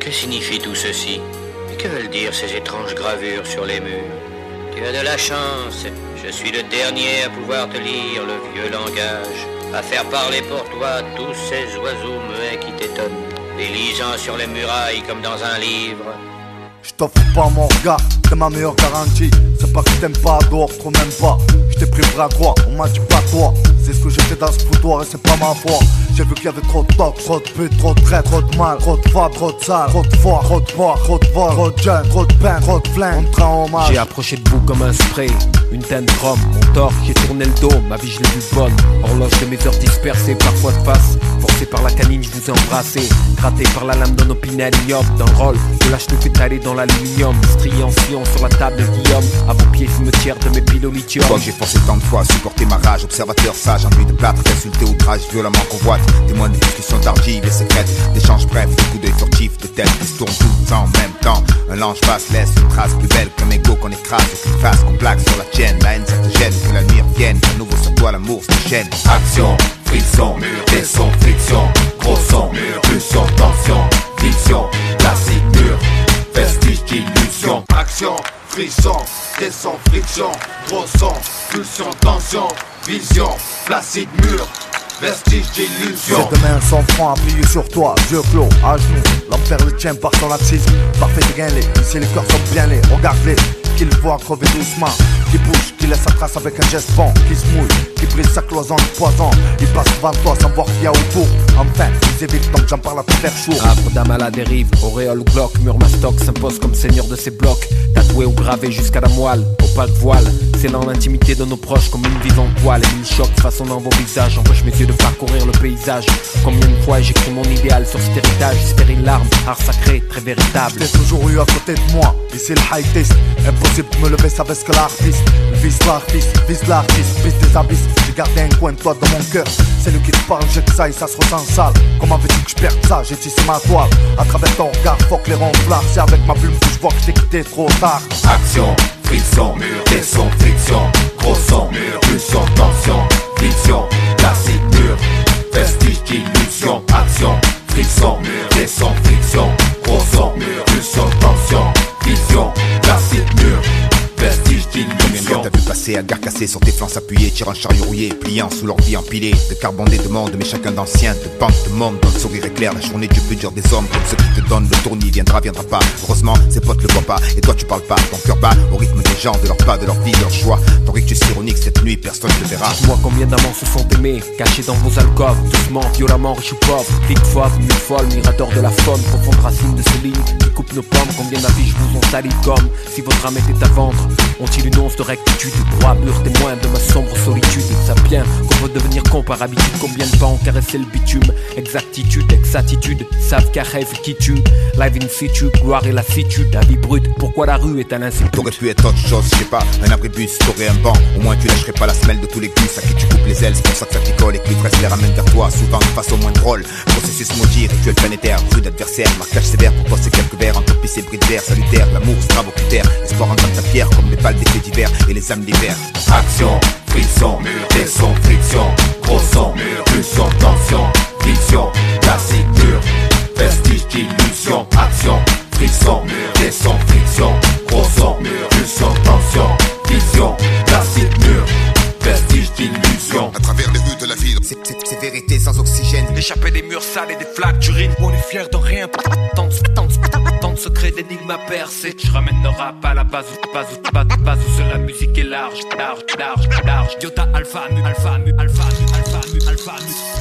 Que signifie tout ceci? Et que veulent dire ces étranges gravures sur les murs? Tu as de la chance, je suis le dernier à pouvoir te lire le vieux langage, à faire parler pour toi tous ces oiseaux muets qui t'étonnent, les lisant sur les murailles comme dans un livre. Je t'offre pas mon regard, t'es ma meilleure garantie. C'est pas que t'aimes pas dehors, trop même pas. Je t'ai pris bras droit, on m'a dit pas toi. C'est ce que j'ai fait dans ce foutoir et c'est pas ma foi. J'ai vu qu'il y avait trop de tocs, trop de putes, trop de traite, trop de mal, trop de femmes, trop de sales, trop de foire, trop de voix, trop de vol, trop de jeunes, trop de peine, trop de flingue. On te rend hommage. J'ai approché de vous comme un spray, une teinte chrome. Mon tort qui est tourné le dos, ma vie je l'ai vue bonne. Horloge de mes heures dispersées, parfois de face. Forcé par la canine, je vous ai embrassé. Gratté par la lame d'un opinel ignoble. Dans le rôle, de lâche le pétalé dans l'aluminium. Strié en sillon sur la table de Guillaume. À vos pieds, cimetière de mes piles au lithium. Toi que j'ai forcé tant de fois à supporter ma rage. Observateur sage, enduit de plâtre, insulté, outrage, violemment convoite. Témoin de discussions tardives et secrètes. D'échanges brefs, de coups d'œil furtifs, de têtes qui se tournent tout le temps en même temps. Un linge passe, laisse une trace plus belle qu'un égo qu'on écrase. Aucune face qu'on plaque sur la tienne. La haine ça te gêne, que la nuit revienne. À nouveau sur toi l'amour se chaîne. Action, frisson, descend, friction. Gros son, pulsion, tension, vision. Classique mur, vestige d'illusion. Action, frisson, descend, friction. Gros son, pulsion, tension, vision. Classique mur, vestige d'illusion. C'est demain 100 francs appuyés sur toi, yeux clos, à genoux. L'enfer le tient par son laxisme. Parfait dégainlé, ici les cœurs sont bien les. Regarde-les, qu'ils voient crever doucement. Qui bouge, qui laisse sa trace avec un geste bon. Qui se mouille, qui brise sa cloison de poison. Il passe devant toi sans voir qu'il y a autour. Enfin, ils évitent donc j'en parle à tout faire chaud. Arbre d'âme à la dérive, auréole ou glauque. Mur mastoc s'impose comme seigneur de ses blocs. Tatoué ou gravé jusqu'à la moelle, opaque voile. Scellant l'intimité de nos proches comme une vivante toile. Et mille chocs façonnant vos visages empêchent mes yeux de parcourir le paysage. Combien de fois j'écris mon idéal sur cet héritage. Stérile larme, art sacré, très véritable. J'ai toujours eu à côté de moi, ici le high test. Impossible de me lever, ça baisse que l'artiste. Vise l'artiste, pisse des abysses. J'ai gardé un coin de toi dans mon cœur. C'est lui qui te parle, j'ai que ça et ça se ressent sale. Comment veux-tu que je perde ça? J'ai tissé ma toile. À travers ton regard, fuck les ronflards. C'est avec ma plume que je vois que je t'ai quitté trop tard. Action, frisson, descend, friction. Gros son, pulsion, tension, vision. Classique mur, vestige d'illusion. Action, frisson, descend, friction. Gros son, pulsion, tension, vision. Classique mur, vestige d'illusion. T'as vu passer à gare cassée sur tes flancs appuyés, tirant chariot rouillé, pliant sous l'ordi empilé. De carbondé de monde, mais chacun d'anciens, de banque de monde, dont le sourire éclair, la journée du plus dur des hommes. Comme ceux qui te donnent le tournis, viendra pas. Heureusement, ses potes le voient pas, et toi tu parles pas. Ton cœur bat au rythme des gens, de leurs pas, de leur vie, de leur choix. Ton rictus ironique cette nuit, personne ne le verra. Dites-moi combien d'amants se sont aimés, cachés dans vos alcôves, doucement, violemment, riches ou pauvres. Clique fauve, mille folle, mirador de la faune, profonde racine de ces lignes qui coupent nos pommes. Combien d'affiches vous ont sali comme si votre âme était à vendre? Ont-ils une once de rectitude? Droit, mur, témoin de ma sombre solitude. Ça vient qu'on veut devenir con par habitude. Combien de pas ont caressé le bitume? Exactitude, exactitude, savent qu'à rêve qui tue. Live in situ, gloire et lassitude. La vie brute, pourquoi la rue est un insulte? T'aurais pu être autre chose, je sais pas, un abribus, t'aurais un banc. Au moins tu lâcherais pas la semelle de tous les gus à qui tu coupes les ailes, c'est pour ça que ça picole et que l'ivresse les ramène vers toi, souvent de façon moins drôle. Processus maudit, rituel planétaire, rue d'adversaire, marquage sévère pour passer quelques verres, entrepisse et bris de verre, salutaire, l'amour se grave au critère, espoir en ta pierre comme les balles des faits divers et les âmes d'hiver. Action, frisson, descend, friction. Gros son, pulsion, tension, vision. Classique mur, vestige d'illusion. Action, frisson, descend, friction. Gros son, pulsion, tension, vision. Classique mur, vestige d'illusion. À travers les rues de la ville, c'est vérité sans oxygène. Échapper des murs sales et des flaques d'urine. On est fiers de rien. Tant de secrets d'énigmes à percer. Je ramène le rap à la base où seule la musique est large. Iota alpha mu, alpha mu, alpha mu, alpha mu, alpha mu.